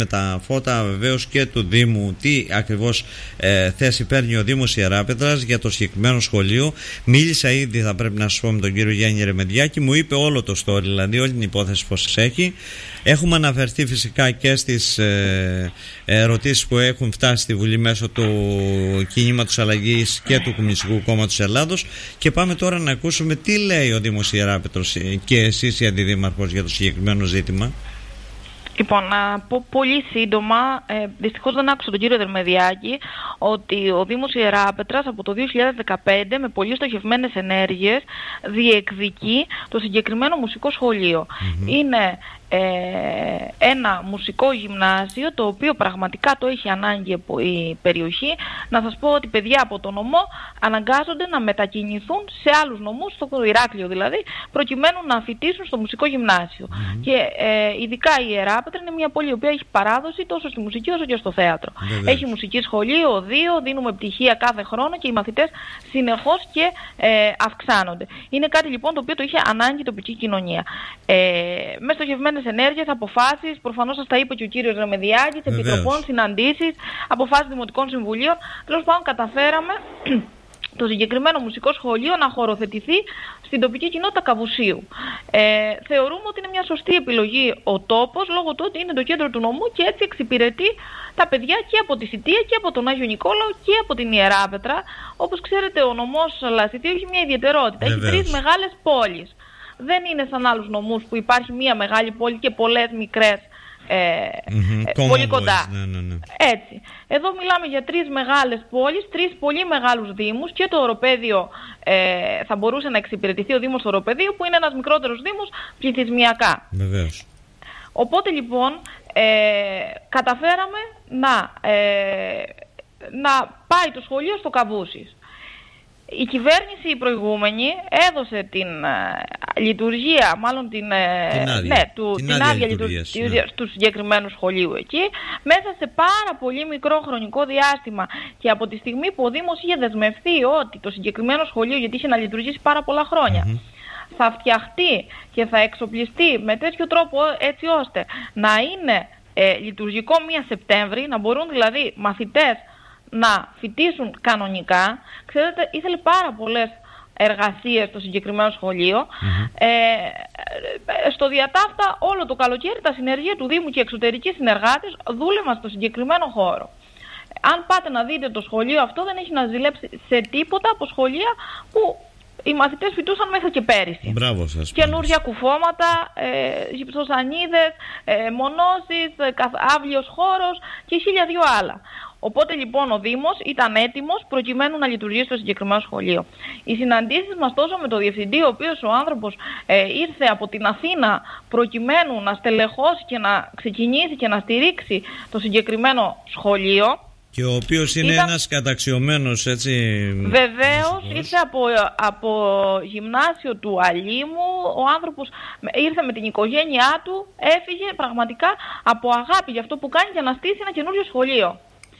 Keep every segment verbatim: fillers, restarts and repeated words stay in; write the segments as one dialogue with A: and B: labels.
A: με τα φώτα βεβαίως και του Δήμου, τι ακριβώς ε, θέση παίρνει ο Δήμος Ιεράπετρας για το συγκεκριμένο σχολείο. Μίλησα ήδη, θα πρέπει να σας πω, με τον κύριο Γιάννη Ρεμεντιάκη, μου είπε όλο το story, δηλαδή όλη την υπόθεση πως έχει. Έχουμε αναφερθεί φυσικά και στις ε, ερωτήσεις που έχουν φτάσει στη Βουλή μέσω του Κινήματος Αλλαγής και του Κομμουνιστικού Κόμματος Ελλάδος, και πάμε τώρα να ακούσουμε τι λέει ο Δήμος Ιεράπετρος και εσείς η Αντιδήμαρχος για το συγκεκριμένο ζήτημα.
B: Λοιπόν, να πω πολύ σύντομα, ε, δυστυχώς δεν άκουσα τον κύριο Δερμεδιάκη, ότι ο Δήμος Ιεράπετρας από το δύο χιλιάδες δεκαπέντε με πολύ στοχευμένες ενέργειες διεκδικεί το συγκεκριμένο μουσικό σχολείο. Mm-hmm. Είναι ε, ένα μουσικό γυμνάσιο το οποίο πραγματικά το έχει ανάγκη η περιοχή. Να σας πω ότι παιδιά από το νομό αναγκάζονται να μετακινηθούν σε άλλους νομούς, στο Ηράκλειο δηλαδή, προκειμένου να φοιτήσουν στο μουσικό γυμνάσιο. Mm-hmm. Και ε, ειδικά η Ιεράπετρα είναι μια πόλη η οποία έχει παράδοση τόσο στη μουσική όσο και στο θέατρο. Βεβαίως. Έχει μουσική σχολείο, δύο, δίνουμε πτυχία κάθε χρόνο και οι μαθητές συνεχώς και ε, αυξάνονται. Είναι κάτι λοιπόν το οποίο το είχε ανάγκη η τοπική κοινωνία. Ε, με στοχευμένες ενέργειες, αποφάσεις, προφανώς σας τα είπε και ο κύριος Ρεμεδιάκης, επιτροπών, συναντήσεις, αποφάσεις δημοτικών συμβουλίων. Τέλος πάντων, καταφέραμε το συγκεκριμένο μουσικό σχολείο να χωροθετηθεί στην τοπική κοινότητα Καβουσίου. Ε, θεωρούμε ότι είναι μια σωστή επιλογή ο τόπος, λόγω του ότι είναι το κέντρο του νομού και έτσι εξυπηρετεί τα παιδιά και από τη Σιτία και από τον Άγιο Νικόλαο και από την Ιεράπετρα. Όπως ξέρετε, ο νομός Λασιτίου έχει μια ιδιαιτερότητα. Βεβαίως. Έχει τρεις μεγάλες πόλεις. Δεν είναι σαν άλλους νομούς που υπάρχει μια μεγάλη πόλη και πολλές μικρές Ε, mm-hmm. πολύ κοντά. Ναι, ναι, ναι. Έτσι. Εδώ μιλάμε για τρεις μεγάλες πόλεις, τρεις πολύ μεγάλους δήμους και το Οροπέδιο ε, θα μπορούσε να εξυπηρετηθεί ο Δήμος Οροπεδίου, που είναι ένας μικρότερος δήμος πληθυσμιακά.
A: Βεβαίως.
B: Οπότε λοιπόν ε, καταφέραμε να, ε, να πάει το σχολείο στο Καβούσης. Η κυβέρνηση η προηγούμενη έδωσε την uh, λειτουργία, μάλλον την, την άδεια, ναι, του, την την άδεια λειτουργία ναι. του συγκεκριμένου σχολείου εκεί, μέσα σε πάρα πολύ μικρό χρονικό διάστημα, και από τη στιγμή που ο Δήμος είχε δεσμευθεί ότι το συγκεκριμένο σχολείο, γιατί είχε να λειτουργήσει πάρα πολλά χρόνια, mm-hmm. θα φτιαχτεί και θα εξοπλιστεί με τέτοιο τρόπο έτσι ώστε να είναι ε, λειτουργικό μία Σεπτέμβρη, να μπορούν δηλαδή μαθητές να φοιτήσουν κανονικά. Ξέρετε, ήθελε πάρα πολλές εργασίες στο συγκεκριμένο σχολείο. Mm-hmm. Ε, στο διατάφτα όλο το καλοκαίρι τα συνεργεία του Δήμου και εξωτερικοί συνεργάτες δούλευαν στο συγκεκριμένο χώρο. Αν πάτε να δείτε το σχολείο αυτό, δεν έχει να ζηλέψει σε τίποτα από σχολεία που οι μαθητές φοιτούσαν μέχρι και πέρυσι.
A: Μπράβο σας.
B: Καινούργια κουφώματα, ε, γυψοσανίδες, ε, μονώσεις, ε, αύλιος χώρος και χίλια δυο άλλα. Οπότε λοιπόν ο Δήμος ήταν έτοιμος προκειμένου να λειτουργήσει στο συγκεκριμένο σχολείο. Οι συναντήσεις μας τόσο με τον Διευθυντή, ο οποίος ο άνθρωπος ε, ήρθε από την Αθήνα προκειμένου να στελεχώσει και να ξεκινήσει και να στηρίξει το συγκεκριμένο σχολείο.
A: Και ο οποίος είναι ήταν... ένας καταξιωμένος, έτσι...
B: Βεβαίως, ήρθε από, από γυμνάσιο του Αλήμου, ο άνθρωπος ήρθε με την οικογένειά του, έφυγε πραγματικά από αγάπη για αυτό που κάνει για να στήσει ένα καινούριο σχολείο.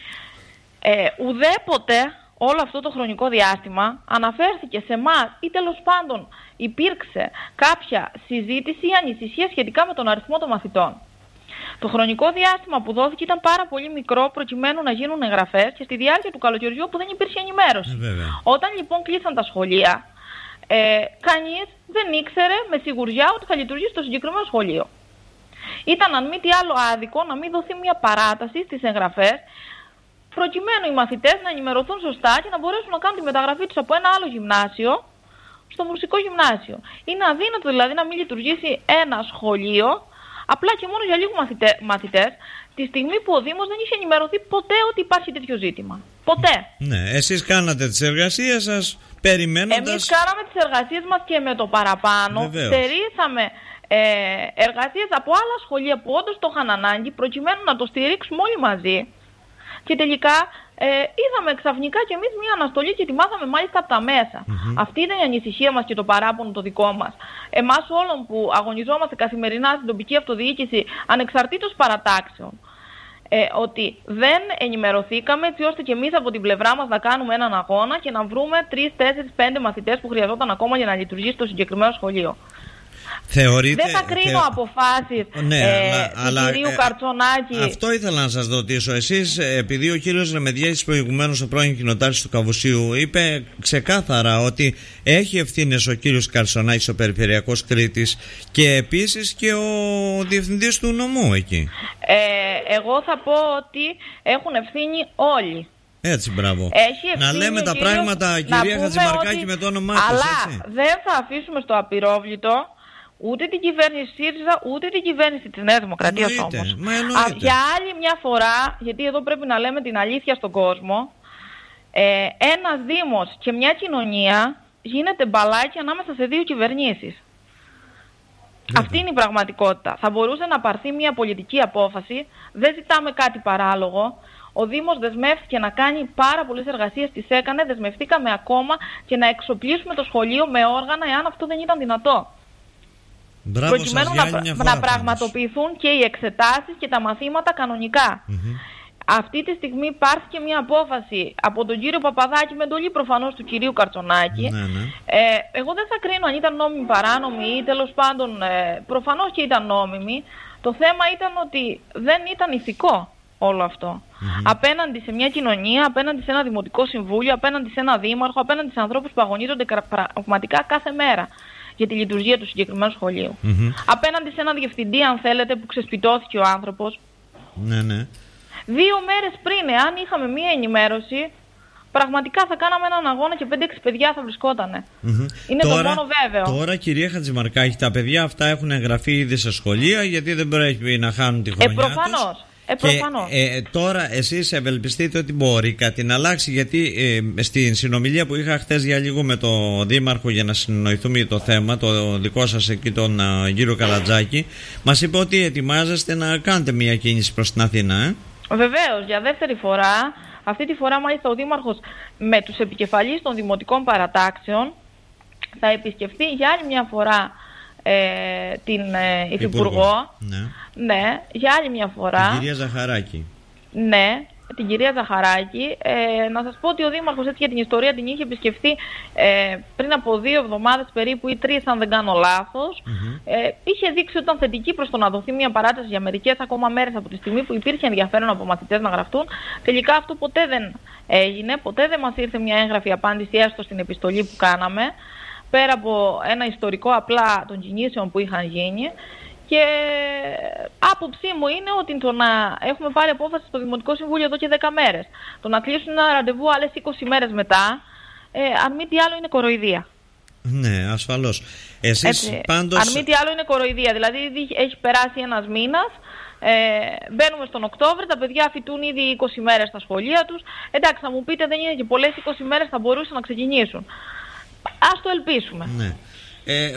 B: Ε, ουδέποτε όλο αυτό το χρονικό διάστημα αναφέρθηκε σε εμάς ή τέλος πάντων υπήρξε κάποια συζήτηση ή ανησυχία σχετικά με τον αριθμό των μαθητών. Το χρονικό διάστημα που δόθηκε ήταν πάρα πολύ μικρό προκειμένου να γίνουν εγγραφές και στη διάρκεια του καλοκαιριού που δεν υπήρχε ενημέρωση.
A: Βέβαια.
B: Όταν λοιπόν κλείσαν τα σχολεία, ε, κανείς δεν ήξερε με σιγουριά ότι θα λειτουργήσει το συγκεκριμένο σχολείο. Ήταν αν μη τι άλλο άδικο να μην δοθεί μια παράταση στις εγγραφές, προκειμένου οι μαθητές να ενημερωθούν σωστά και να μπορέσουν να κάνουν τη μεταγραφή τους από ένα άλλο γυμνάσιο στο μουσικό γυμνάσιο. Είναι αδύνατο δηλαδή να μην λειτουργήσει ένα σχολείο απλά και μόνο για λίγους μαθητές, μαθητές, τη στιγμή που ο Δήμος δεν είχε ενημερωθεί ποτέ ότι υπάρχει τέτοιο ζήτημα. Ποτέ.
A: Ναι, εσείς κάνατε τις εργασίες σας περιμένοντας...
B: Εμείς κάναμε τις εργασίες μας και με το παραπάνω. Στερήσαμε ε, εργασίες από άλλα σχολεία που όντως το είχαν ανάγκη προκειμένου να το στηρίξουμε όλοι μαζί. Και τελικά ε, είδαμε ξαφνικά κι εμείς μια αναστολή και τη μάθαμε μάλιστα από τα μέσα. Mm-hmm. Αυτή ήταν η ανησυχία μας και το παράπονο το δικό μας. Εμάς όλων που αγωνιζόμαστε καθημερινά στην τοπική αυτοδιοίκηση ανεξαρτήτως παρατάξεων, ε, ότι δεν ενημερωθήκαμε έτσι ώστε και εμείς από την πλευρά μας να κάνουμε έναν αγώνα και να βρούμε τρεις, τέσσερις, πέντε μαθητές που χρειαζόταν ακόμα για να λειτουργήσει το συγκεκριμένο σχολείο.
A: Θεωρείτε,
B: δεν θα κρίνω θε... αποφάσεις
A: ναι,
B: ε,
A: αλλά,
B: του κυρίου
A: ε,
B: Καρτσονάκη.
A: Αυτό ήθελα να σας ρωτήσω. Εσείς, επειδή ο κύριος Ρεμεδιάκης προηγουμένως, ο πρώην κοινοτάρχης του Καβουσίου, είπε ξεκάθαρα ότι έχει ευθύνες ο κύριος Καρτσονάκης, ο Περιφερειακός Κρήτης, και επίσης και ο διευθυντής του νομού εκεί.
B: Ε, εγώ θα πω ότι έχουν ευθύνη όλοι.
A: Έτσι, μπράβο. Να λέμε τα κύριος, πράγματα, κυρία Χατζημαρκάκη, ότι... με το όνομά της.
B: Αλλά
A: έτσι.
B: δεν θα αφήσουμε στο απειρόβλητο ούτε την κυβέρνηση ΣΥΡΙΖΑ, ούτε την κυβέρνηση της Νέας Δημοκρατίας όμως. Α, για άλλη μια φορά, γιατί εδώ πρέπει να λέμε την αλήθεια στον κόσμο, ε, ένας Δήμος και μια κοινωνία γίνεται μπαλάκι ανάμεσα σε δύο κυβερνήσεις. Βέβαια. Αυτή είναι η πραγματικότητα. Θα μπορούσε να πάρθει μια πολιτική απόφαση, δεν ζητάμε κάτι παράλογο. Ο Δήμος δεσμεύτηκε να κάνει πάρα πολλές εργασίες, τις έκανε, δεσμευτήκαμε ακόμα και να εξοπλίσουμε το σχολείο με όργανα, εάν αυτό δεν ήταν δυνατό.
A: Μπράβο,
B: προκειμένου να, να πραγματοποιηθούν και οι εξετάσεις και τα μαθήματα κανονικά. Mm-hmm. Αυτή τη στιγμή υπάρχει και μια απόφαση από τον κύριο Παπαδάκη, με εντολή προφανώς του κυρίου Καρτσονάκη. Ναι, ναι. Ε, εγώ δεν θα κρίνω αν ήταν νόμιμη, παράνομη ή τέλος πάντων ε, προφανώς και ήταν νόμιμη. Το θέμα ήταν ότι δεν ήταν ηθικό όλο αυτό. Mm-hmm. Απέναντι σε μια κοινωνία, απέναντι σε ένα δημοτικό συμβούλιο, απέναντι σε ένα δήμαρχο, απέναντι σε ανθρώπους που αγωνίζονται πραγματικά κάθε μέρα για τη λειτουργία του συγκεκριμένου σχολείου. Mm-hmm. Απέναντι σε έναν διευθυντή, αν θέλετε, που ξεσπιτώθηκε ο άνθρωπος.
A: Ναι, ναι.
B: Δύο μέρες πριν, αν είχαμε μία ενημέρωση, πραγματικά θα κάναμε έναν αγώνα και πέντε έξι παιδιά θα βρισκότανε. Mm-hmm. Είναι τώρα, το μόνο βέβαιο.
A: Τώρα, κυρία Χατζημαρκάκη, τα παιδιά αυτά έχουν εγγραφεί ήδη σε σχολεία, γιατί δεν πρέπει να χάνουν τη χρονιά
B: ε, προφανώς. τους. Ε,
A: και ε, τώρα εσείς ευελπιστείτε ότι μπορεί κάτι να αλλάξει, γιατί ε, στην συνομιλία που είχα χθες για λίγο με τον Δήμαρχο για να συνοηθούμε το θέμα, το δικό σας εκεί τον uh, κύριο Καλατζάκη, μας είπε ότι ετοιμάζεστε να κάνετε μια κίνηση προς την Αθήνα. Ε?
B: Βεβαίως, για δεύτερη φορά. Αυτή τη φορά μάλιστα ο Δήμαρχος με τους επικεφαλείς των δημοτικών παρατάξεων θα επισκεφθεί για άλλη μια φορά Ε, την ε, Υφυπουργό. Ναι. Ναι, για άλλη μια φορά.
A: Την κυρία Ζαχαράκη.
B: Ναι, την κυρία Ζαχαράκη. Ε, να σας πω ότι ο Δήμαρχος, έτσι για την ιστορία, την είχε επισκεφθεί ε, πριν από δύο εβδομάδες περίπου ή τρεις, αν δεν κάνω λάθος. Mm-hmm. Ε, είχε δείξει ότι ήταν θετική προς το να δοθεί μια παράταση για μερικές ακόμα μέρες από τη στιγμή που υπήρχε ενδιαφέρον από μαθητές να γραφτούν. Τελικά αυτό ποτέ δεν έγινε, ποτέ δεν μας ήρθε μια έγγραφη απάντηση έστω στην επιστολή που κάναμε, πέρα από ένα ιστορικό απλά των κινήσεων που είχαν γίνει. Και άποψή μου είναι ότι το να έχουμε πάρει απόφαση στο Δημοτικό Συμβούλιο εδώ και δέκα μέρες, το να κλείσουν ένα ραντεβού άλλες είκοσι μέρες μετά, ε, αν μη τι άλλο είναι κοροϊδία.
A: Ναι, ασφαλώς. Εσείς Έτσι, πάντως...
B: Αν μη τι άλλο είναι κοροϊδία, δηλαδή έχει περάσει ένας μήνας, ε, μπαίνουμε στον Οκτώβριο, τα παιδιά φοιτούν ήδη είκοσι μέρες στα σχολεία τους. Εντάξει, θα μου πείτε δεν είναι και πολλές, είκοσι μέρες θα μπορούσαν να ξεκινήσουν. Ας το ελπίσουμε.
A: Ναι. Ε,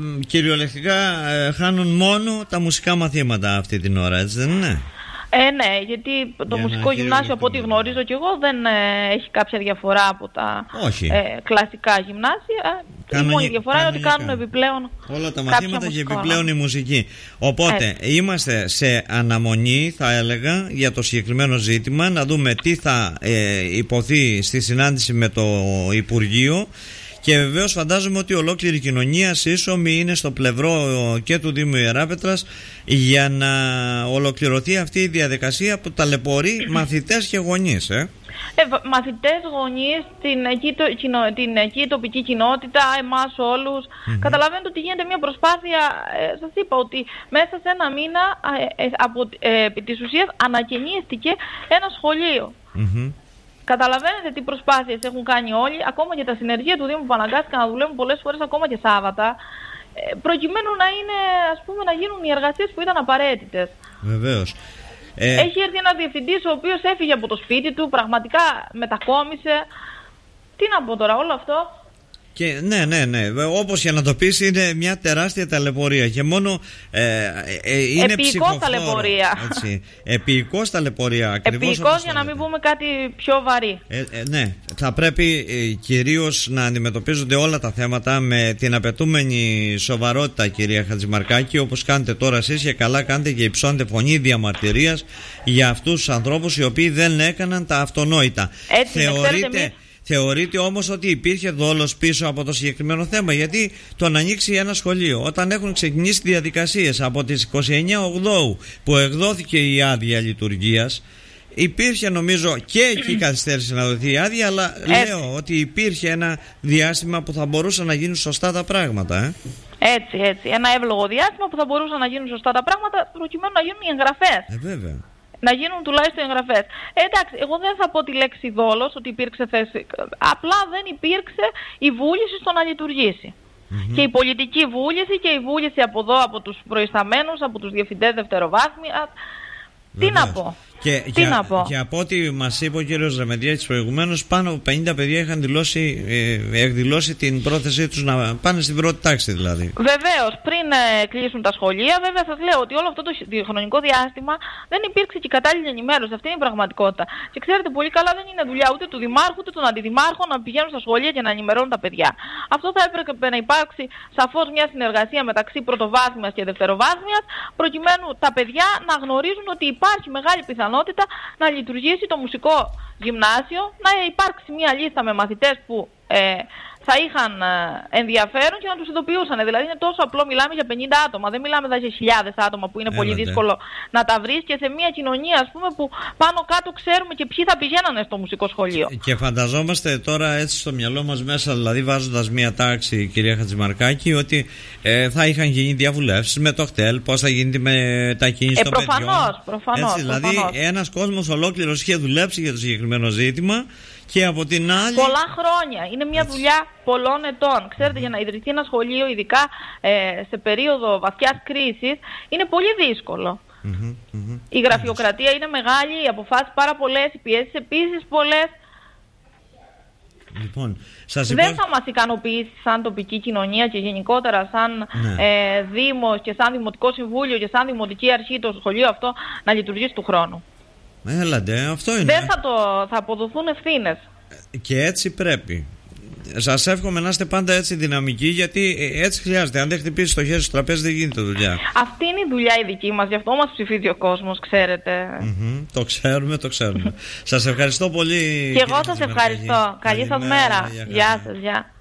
A: κυριολεκτικά ε, χάνουν μόνο τα μουσικά μαθήματα αυτή την ώρα, έτσι δεν είναι?
B: Ε, ναι, γιατί το Για μουσικό γυμνάσιο, από ό,τι γνωρίζω κι εγώ, δεν ε, έχει κάποια διαφορά από τα ε, κλασικά γυμνάσια. Κανονι... Η μόνη διαφορά κανονικά. Είναι ότι κάνουν επιπλέον
A: όλα τα μαθήματα και επιπλέον η μουσική. Οπότε έτσι. Είμαστε σε αναμονή, θα έλεγα, για το συγκεκριμένο ζήτημα, να δούμε τι θα ε, υποθεί στη συνάντηση με το Υπουργείο. Και βεβαίως φαντάζομαι ότι ολόκληρη η κοινωνία σύσσωμη είναι στο πλευρό και του Δήμου Ιεράπετρας για να ολοκληρωθεί αυτή η διαδικασία που ταλαιπωρεί μαθητές και γονείς. Ε?
B: Ε, μαθητές, γονείς, την εκεί, το, την εκεί τοπική κοινότητα, εμάς όλους. Mm-hmm. Καταλαβαίνετε ότι γίνεται μια προσπάθεια, ε, σας είπα ότι μέσα σε ένα μήνα ε, ε, από ε, επί της ουσίας ανακαινίστηκε ένα σχολείο. Mm-hmm. Καταλαβαίνετε τι προσπάθειες έχουν κάνει όλοι, ακόμα και τα συνεργεία του Δήμου που αναγκάστηκαν να δουλεύουν πολλές φορές ακόμα και Σάββατα, προκειμένου να, είναι, ας πούμε, να γίνουν οι εργασίες που ήταν απαραίτητες.
A: Βεβαίως. Ε...
B: Έχει έρθει ένας διευθυντής ο οποίος έφυγε από το σπίτι του, πραγματικά μετακόμισε. Τι να πω τώρα, όλο αυτό...
A: Και, ναι, ναι, ναι. Όπως για να το πεις, είναι μια τεράστια ταλαιπωρία. Και μόνο ε, ε, είναι
B: επίοικος ταλαιπωρία.
A: Έτσι. Επίοικος ταλαιπωρία.
B: Επίοικος, για να μην πούμε κάτι πιο βαρύ.
A: Ε, ε, ναι. Θα πρέπει ε, κυρίως να αντιμετωπίζονται όλα τα θέματα με την απαιτούμενη σοβαρότητα, κυρία Χατζημαρκάκη, όπως κάνετε τώρα εσείς, και καλά κάνετε και υψώνετε φωνή διαμαρτυρίας για αυτούς τους ανθρώπους οι οποίοι δεν έκαναν τα αυτονόητα.
B: Έτσι,
A: Θεωρείτε... Θεωρείτε όμως ότι υπήρχε δόλος πίσω από το συγκεκριμένο θέμα? Γιατί το να ανοίξει ένα σχολείο, όταν έχουν ξεκινήσει διαδικασίες από τις είκοσι εννέα Οκτώβρη που εκδόθηκε η άδεια λειτουργίας, υπήρχε νομίζω και εκεί καθυστέρηση να δοθεί η άδεια, αλλά έτσι. Λέω ότι υπήρχε ένα διάστημα που θα μπορούσαν να γίνουν σωστά τα πράγματα. Ε?
B: Έτσι, έτσι. Ένα εύλογο διάστημα που θα μπορούσαν να γίνουν σωστά τα πράγματα προκειμένου να γίνουν οι εγγραφές.
A: Ε, βέβαια.
B: Να γίνουν τουλάχιστον εγγραφές. Ε, εντάξει, εγώ δεν θα πω τη λέξη δόλος, ότι υπήρξε θέση. Απλά δεν υπήρξε η βούληση στο να λειτουργήσει. Mm-hmm. Και η πολιτική βούληση και η βούληση από εδώ, από τους προϊσταμένους, από τους διευθυντές δευτεροβάθμια. Τι να πω.
A: Και,
B: Τι
A: και,
B: να πω.
A: Και από ό,τι μας είπε ο κύριος Ρεμεντιάκης προηγουμένως, πάνω από πενήντα παιδιά είχαν δηλώσει, ε, εκδηλώσει την πρόθεσή τους να πάνε στην πρώτη τάξη δηλαδή.
B: Βεβαίως, πριν ε, κλείσουν τα σχολεία, βέβαια σας λέω ότι όλο αυτό το χρονικό διάστημα δεν υπήρξε και η κατάλληλη ενημέρωση. Αυτή είναι η πραγματικότητα. Και ξέρετε πολύ καλά, δεν είναι δουλειά ούτε του Δημάρχου ούτε των Αντιδημάρχων να πηγαίνουν στα σχολεία και να ενημερώνουν τα παιδιά. Αυτό θα έπρεπε να υπάρξει σαφώς μια συνεργασία μεταξύ πρωτοβάθμιας και δευτεροβάθμιας, προκειμένου τα παιδιά να γνωρίζουν ότι υπάρχει μεγάλη πιθανότητα να λειτουργήσει το μουσικό γυμνάσιο, να υπάρξει μια λίστα με μαθητές που ε, θα είχαν ενδιαφέρον και να τους ειδοποιούσαν. Δηλαδή είναι τόσο απλό, μιλάμε για πενήντα άτομα, δεν μιλάμε εδώ για χιλιάδες άτομα που είναι Έλατε. πολύ δύσκολο να τα βρεις, και σε μια κοινωνία ας πούμε που πάνω κάτω ξέρουμε και ποιοι θα πηγαίνανε στο μουσικό σχολείο. Και,
A: και φανταζόμαστε τώρα έτσι στο μυαλό μας μέσα, δηλαδή βάζοντας μια τάξη, κυρία Χατζημαρκάκη, ότι ε, θα είχαν γίνει διαβουλεύσεις με το ΧΤΕΛ, πώς θα γίνει με τα κίνηση ε, των
B: προφανώς,
A: παιδιών.
B: Προφανώς,
A: έτσι, δηλαδή ένας κόσμος ολόκληρος είχε δουλέψει για το συγκεκριμένο ζήτημα. Και από την άλλη...
B: Πολλά χρόνια. Είναι μια Έτσι. δουλειά πολλών ετών. Ξέρετε, mm-hmm. για να ιδρυθεί ένα σχολείο, ειδικά ε, σε περίοδο βαθιάς κρίσης, είναι πολύ δύσκολο. Mm-hmm. Mm-hmm. Η γραφειοκρατία mm-hmm. είναι μεγάλη, οι αποφάσεις πάρα πολλές, οι πιέσεις επίσης πολλές.
A: Λοιπόν, σας
B: Δεν υπό... θα μας ικανοποιήσει σαν τοπική κοινωνία και γενικότερα σαν ναι. ε, Δήμος και σαν Δημοτικό Συμβούλιο και σαν Δημοτική Αρχή το σχολείο αυτό να λειτουργήσει του χρόνου.
A: Έλατε, αυτό είναι.
B: Δεν θα, το, θα αποδοθούν ευθύνες.
A: Και έτσι πρέπει. Σας εύχομαι να είστε πάντα έτσι δυναμικοί, γιατί έτσι χρειάζεται. Αν δεν χτυπήσει το χέρι στο τραπέζι, δεν γίνεται δουλειά.
B: Αυτή είναι η δουλειά η δική μας, γι' αυτό μας ψηφίζει ο κόσμος, ξέρετε.
A: Mm-hmm, το ξέρουμε, το ξέρουμε. Σας ευχαριστώ πολύ.
B: Και εγώ σας ευχαριστώ. Καλή σας μέρα. Γεια σας, γεια.